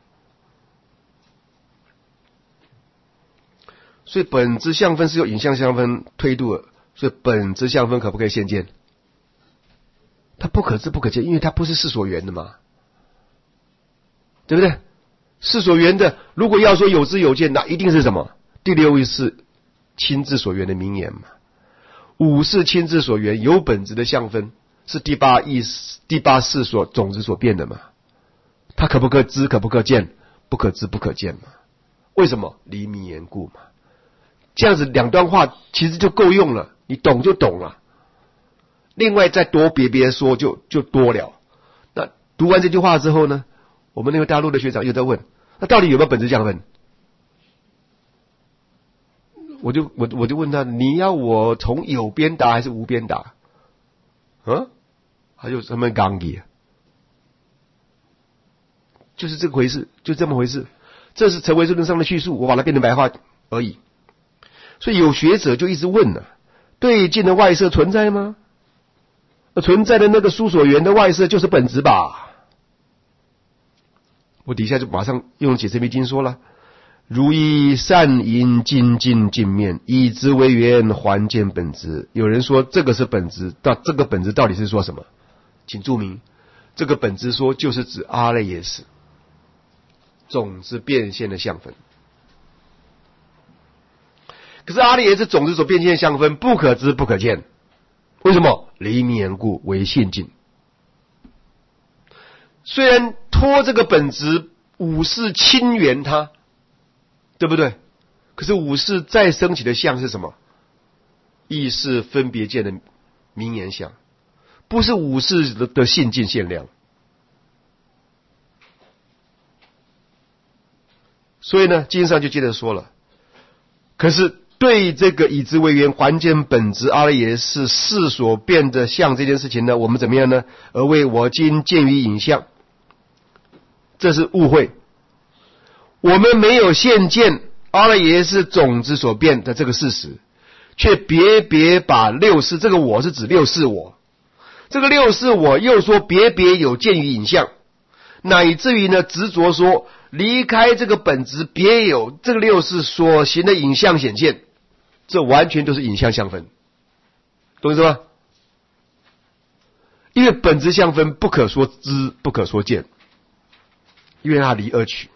所以本质相分是由影像相分推度的，所以本质相分可不可以现见？它不可知不可见，因为它不是事所缘的嘛，对不对？事所缘的，如果要说有知有见，那一定是什么？第六意识亲自所缘的名言嘛。五是亲自所缘，有本质的相分，是第八意识、第八识所种子所变的嘛。它可不可知，可不可见？不可知不可见嘛。为什么？离名言故嘛。这样子两段话其实就够用了，你懂就懂了。另外再多别别说就就多了。那读完这句话之后呢，我们那个大陆的学长又在问，那到底有没有本质相分？我就我我就问他，你要我从有边答还是无边答？啊？还有什么刚毅？就是这个回事，就这么回事。这是陈唯识论上的叙述，我把它变成白话而已。所以有学者就一直问了、啊：对境的外色存在吗？存在的那个数所缘的外色就是本质吧？我底下就马上用解释密经说了。如以善因精进镜面，以之为缘，还见本质。有人说这个是本质，到这个本质到底是说什么？请注明，这个本质说就是指阿赖耶识种子变现的相分。可是阿赖耶识种子所变现的相分不可知不可见，为什么？离名言故，为现境。虽然托这个本质五识亲缘它，对不对？可是五识再升起的相是什么？意识分别见的名言相，不是五识的的现境现量。所以呢，经上就接着说了，可是对这个以之为缘，还见本质阿赖耶识事所变的相这件事情呢，我们怎么样呢？而为我今见于影像，这是误会。我们没有现见阿赖耶识种子所变的这个事实，却别别把六识，这个我是指六识我，这个六识我又说别别有见于影像，乃至于呢执着说离开这个本质别有这个六识所行的影像显现，这完全都是影像相分，懂意思吗？因为本质相分不可说知，不可说见，因为它离二取，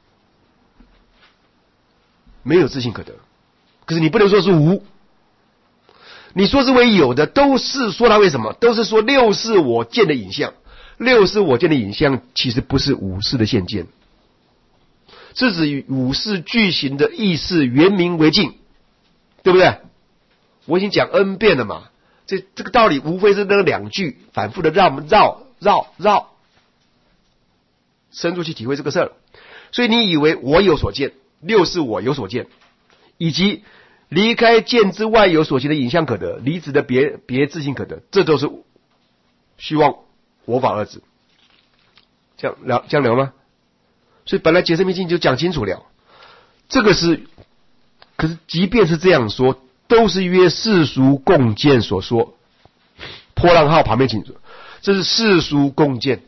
没有自性可得。可是你不能说是无，你说是为有的，都是说它为什么？都是说六识我见的影像，六识我见的影像其实不是五识的现见，是指五识具行的意识原名为境，对不对？我已经讲 n 遍了嘛，这这个道理无非是那两句反复的绕绕绕绕，深入去体会这个事儿。所以你以为我有所见，六识我有所见，以及离开见之外有所行的影像可得，离子的别别自性可得，这都是虚妄我法二字。这样聊这样聊吗？所以本来解释密经就讲清楚了，这个是，可是即便是这样说，都是约世俗共见所说。波浪号旁边请说，这是世俗共见，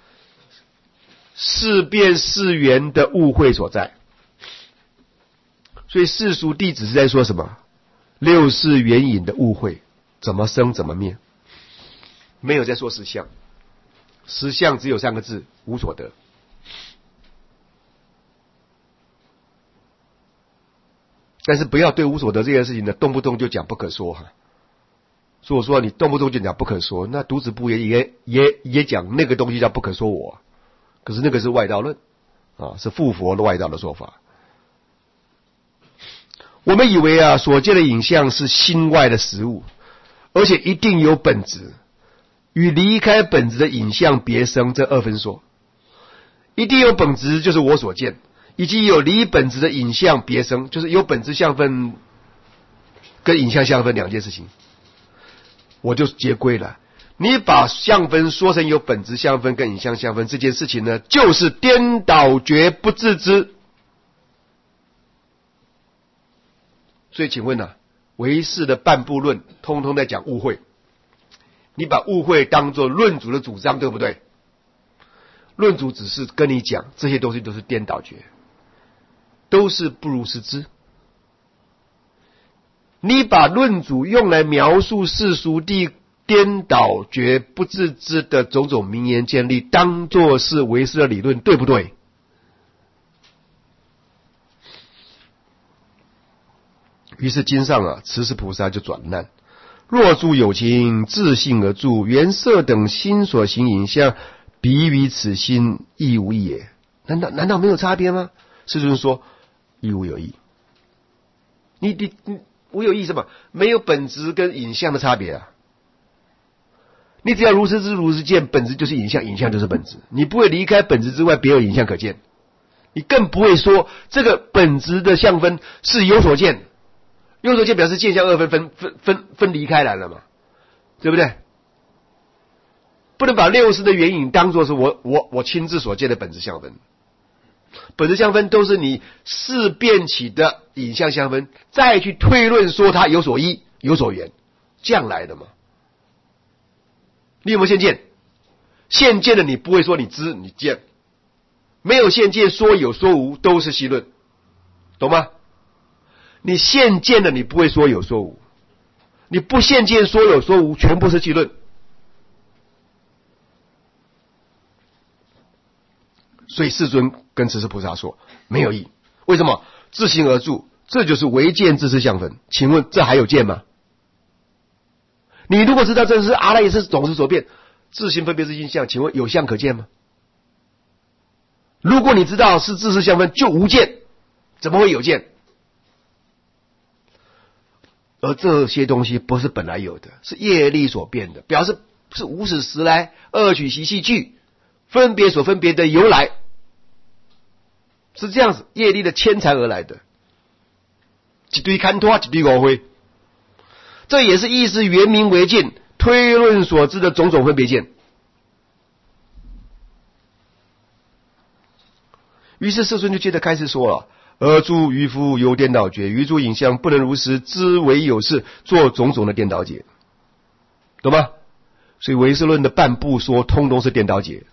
事变事缘的误会所在。所以世俗弟子是在说什么？六识缘影的误会，怎么生怎么灭，没有在说实相。实相只有三个字：无所得。但是不要对无所得这件事情呢，动不动就讲不可说哈。所以我说你动不动就讲不可说，那读子部也也也也讲那个东西叫不可说我，可是那个是外道论啊，是附佛的外道的说法。我们以为啊，所见的影像是心外的实物，而且一定有本质。 与离开本质的影像别生这二分说。一定有本质就是我所见，以及有离本质的影像别生，就是有本质相分跟影像相分两件事情，我就结归了。你把相分说成有本质相分跟影像相分，这件事情呢，就是颠倒觉不自知。所以请问啊，唯识的半部论通通在讲误会，你把误会当作论主的主张，对不对？论主只是跟你讲这些东西都是颠倒觉，都是不如实知。你把论主用来描述世俗地颠倒觉不自知的种种名言见例当作是唯识的理论，对不对？于是经上啊，慈氏菩萨就转难：若诸有情自性而住，缘色等心所行影像，彼与此心亦无异也。难道难道没有差别吗？世尊说：亦无有异。你你你无有异什么？没有本质跟影像的差别啊！你只要如实知如实见，本质就是影像，影像就是本质。你不会离开本质之外别有影像可见，你更不会说这个本质的相分是有所见。有所见表示见相二分分分分分离开来了嘛，对不对？不能把六识的原影当作是我我我亲自所见的本质相分，本质相分都是你事变起的影像相分，再去推论说它有所依有所缘，这样来的嘛。你有没有现见？现见的你不会说你知你见，没有现见说有说无都是戏论，懂吗？你现见的你不会说有说无，你不现见说有说无全部是戏论。所以世尊跟慈氏菩萨说没有异，为什么？自行而住，这就是唯见自是相分。请问这还有见吗？你如果知道这是阿赖耶识总是所变，自行分别是性相，请问有相可见吗？如果你知道是自是相分，就无见，怎么会有见？而这些东西不是本来有的，是业力所变的，表示是无始时来二取习气聚分别所分别的由来，是这样子，业力的牵缠而来的，一堆看拖，一堆误会，这也是意识原名为见，推论所知的种种分别见。于是世尊就接着开始说了：而诸愚夫有颠倒觉，于诸影像不能如实知为有事，做种种的颠倒解，懂吗？所以唯识论的半部说通通是颠倒解。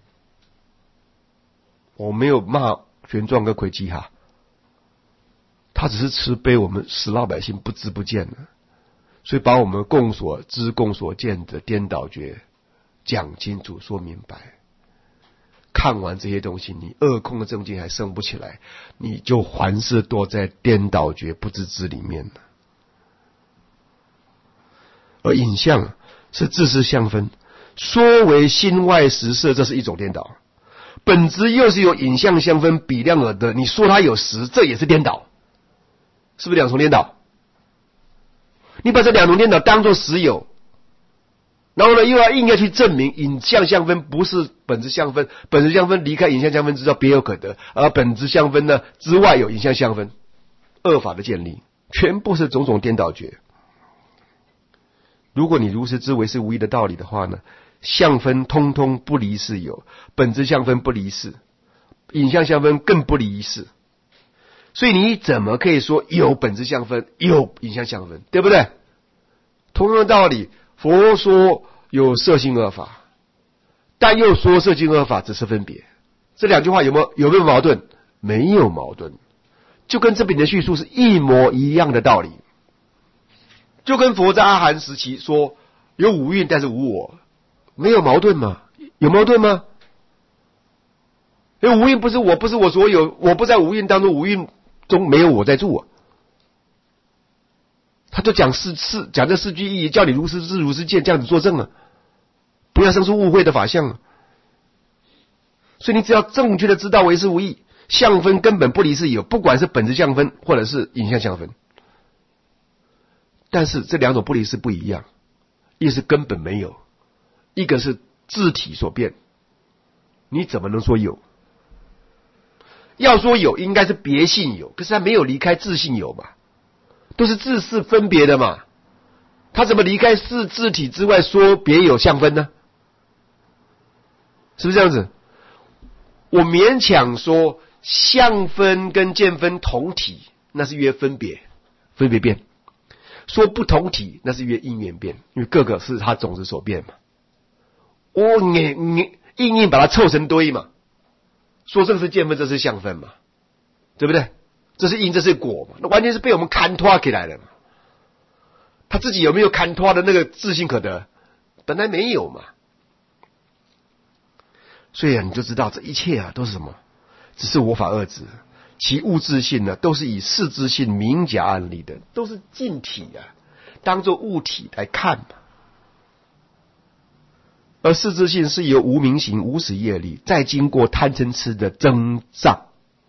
我没有骂玄奘跟魁基哈，他只是慈悲我们死老百姓不知不见了，所以把我们共所知共所见的颠倒觉讲清楚说明白。看完这些东西，你二空的正见还升不起来，你就还是躲在颠倒觉不自知里面了。而影像是自是相分，说为心外实色，这是一种颠倒。本质又是由影像相分比量而得，你说它有实，这也是颠倒，是不是两重颠倒？你把这两重颠倒当作实有，然后呢，又要硬要去证明影像相分不是本质相分，本质相分离开影像相分之后别有可得，而本质相分呢之外有影像相分，恶法的建立，全部是种种颠倒觉。如果你如实知为是无异的道理的话呢，相分通通不离是有，本质相分不离是，影像相分更不离是，所以你怎么可以说有本质相分有影像相分，对不对？同样的道理，佛说有色性恶法，但又说色性恶法只是分别，这两句话有没有有没有矛盾？没有矛盾，就跟这边的叙述是一模一样的道理。就跟佛在阿含时期说有五蕴但是无我，没有矛盾吗？有矛盾吗？因为无蕴不是我，不是我所有，我不在无蕴当中，无蕴中没有我在住啊。他就讲四四讲这四句意义，叫你如实知如实见，这样子作证啊，不要生出误会的法相啊。所以你只要正确的知道为是无异，相分根本不离是有，不管是本质相分或者是影像相分。但是这两种不离是不一样，一是根本没有， 一个是自体所变，你怎么能说有？要说有，应该是别性有，可是他没有离开自性有嘛，都是自是分别的嘛，他怎么离开是自体之外说别有相分呢？是不是这样子？我勉强说相分跟见分同体，那是约分别，分别变；说不同体，那是约因缘变，因为各个是它种子所变嘛。我你你硬硬把它凑成堆嘛，说这个是见分，这是相分嘛，对不对？这是因，这是果嘛，那完全是被我们看拖起来了嘛。他自己有没有看拖的那个自信可得？本来没有嘛。所以啊，你就知道这一切啊都是什么？只是我法二执，其物质性呢，都是以事之性明假案例的，都是镜体啊，当作物体来看嘛。而事之性是由无明行、无始业力，再经过贪嗔痴的增上，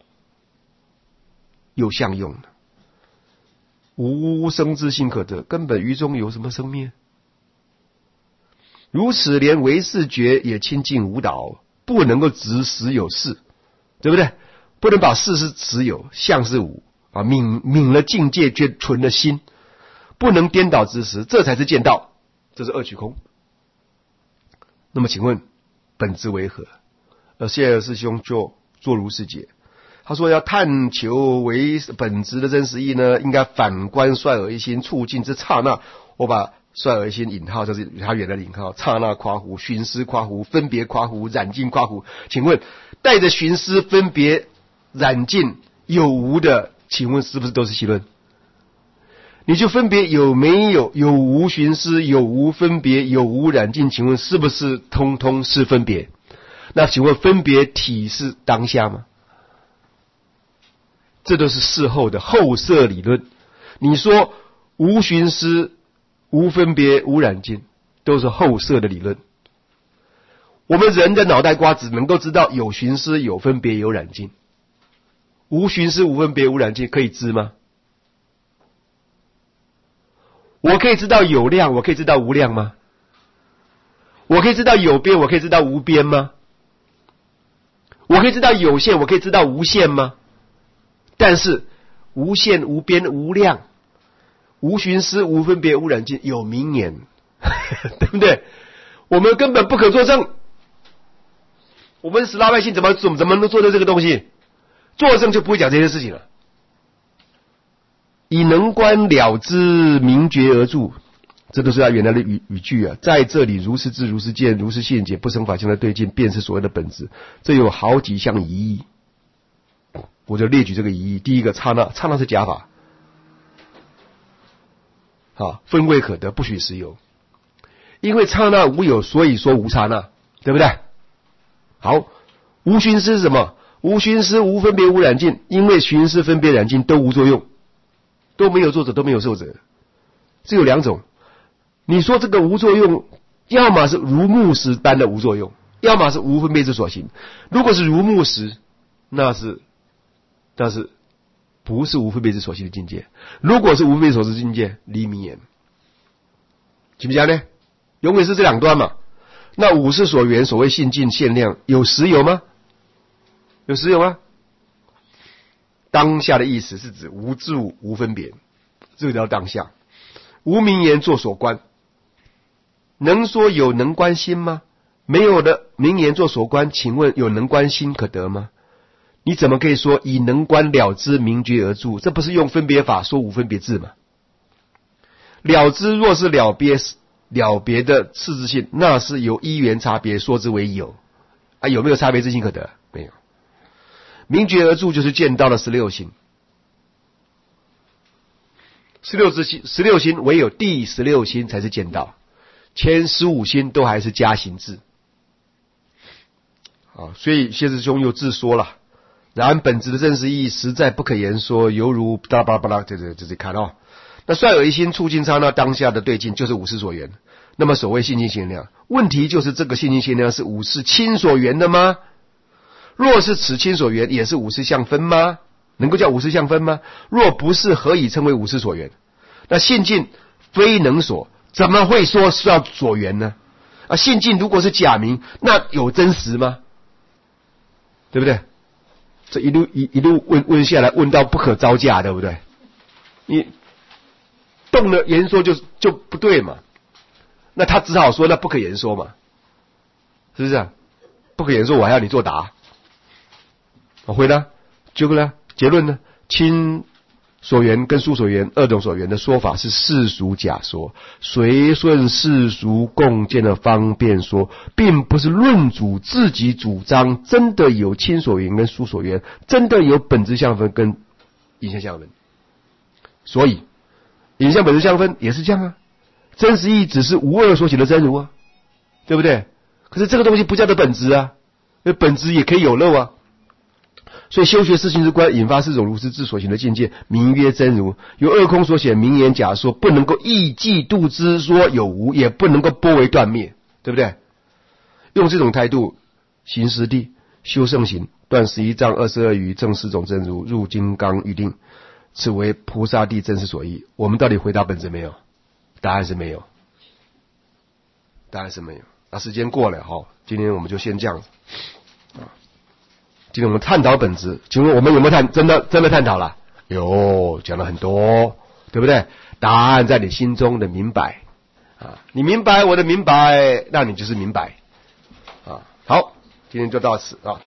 有相用的。无生之性可得，根本于中有什么生灭？如此，连唯识觉也清净无倒。不能够执实有事，对不对？不能把事是实有，相是无啊，泯泯了境界，却存了心，不能颠倒之时，这才是见道，这是二取空。那么请问本质为何？而谢尔师兄就做如是解，他说要探求为本质的真实义呢，应该反观率尔一心促进之刹那。我把率尔一心引号，就是他原来的引号，刹那夸胡、寻思夸胡、分别夸胡、染尽夸胡。请问带着寻思、分别、染尽有无的，请问是不是都是戏论？你就分别有没有有无寻思、有无分别、有无染尽，请问是不是通通是分别？那请问分别体是当下吗？这都是事后的后设理论。你说无寻思、无分别、无染尽，都是后设的理论。我们人的脑袋瓜只能够知道有寻思、有分别、有染尽，无寻思、无分别、无染尽，可以知吗？我可以知道有量，我可以知道无量吗？我可以知道有边，我可以知道无边吗？我可以知道有限，我可以知道无限吗？但是无限、无边、无量、无寻思、无分别、无染尽，有名言对不对？我们根本不可作证。我们死老百姓怎么怎么怎么能做到这个东西？作证就不会讲这些事情了。以能观了知明觉而著，这都是他原来的语语句啊。在这里如是知、如是见、如是现解，不生法相的对境，便是所谓的本质。这有好几项疑义，我就列举这个疑义。第一个，刹那，刹那是假法，好，分位可得，不许实有。因为刹那无有，所以说无刹那，对不对？好，无寻思是什么？无寻思、无分别、无染尽，因为寻思、分别、染尽都无作用，都没有作者，都没有受者，只有两种。你说这个无作用，要么是如木石般的无作用，要么是无分别之所行。如果是如木石，那是那是不是无分别之所行的境界。如果是无分别所知境界，离名言，记不记得呢？永远是这两端嘛。那五是所缘，所谓性尽限量，有实有吗？有实有吗？当下的意思是指无自无、无分别，这个叫当下。无名言作所观，能说有能观心吗？没有的名言作所观，请问有能观心可得吗？你怎么可以说以能观了知明觉而著？这不是用分别法说无分别智吗？了知若是了别了别的次之性，那是由依缘差别说之为有啊，有没有差别之性可得？没有。明觉而著就是见到了十六心，十六之心，十六心唯有第十六心才是见到，前十五心都还是加行智。啊，所以谢师兄又自说了，然本质的真实意义实在不可言说，犹如巴拉巴拉巴拉，这这这这看哦。那率尔一心促进刹那当下的对境，就是五识所缘。那么所谓性尽限量，问题就是这个性尽限量是五识亲所缘的吗？若是此亲所缘，也是五识相分吗？能够叫五识相分吗？若不是，何以称为五识所缘？那性尽非能所，怎么会说是要所缘呢？ 啊，性境如果是假名，那有真实吗？对不对？这一路一一路问问下来，问到不可招架，对不对？你动了言说就就不对嘛，那他只好说那不可言说嘛，是不是啊？不可言说，我还要你作答。我回答，结果呢？结论呢？亲所缘跟疏所缘二种所缘的说法是世俗假说，随顺世俗共见的方便说，并不是论主自己主张真的有亲所缘跟疏所缘，真的有本质相分跟影像相分。所以影像本质相分也是这样啊，真实义只是无二所起的真如啊，对不对？可是这个东西不叫做本质啊，因为本质也可以有漏啊。所以修学四性之观，引发四种如是智所行的境界，名曰真如。由二空所显名言假说，不能够异计度之说有无，也不能够拨为断灭，对不对？用这种态度行实地，修圣行，断十一障二十二余，证四种真如，入金刚预定，此为菩萨地真实所依。我们到底回答本质没有？答案是没有，答案是没有。那时间过了哈，今天我们就先这样子啊。今天我们探讨本质，请问我们有没有探真的真的探讨了？有，讲了很多，对不对？答案在你心中的明白啊，你明白我的明白，那你就是明白啊。好，今天就到此啊。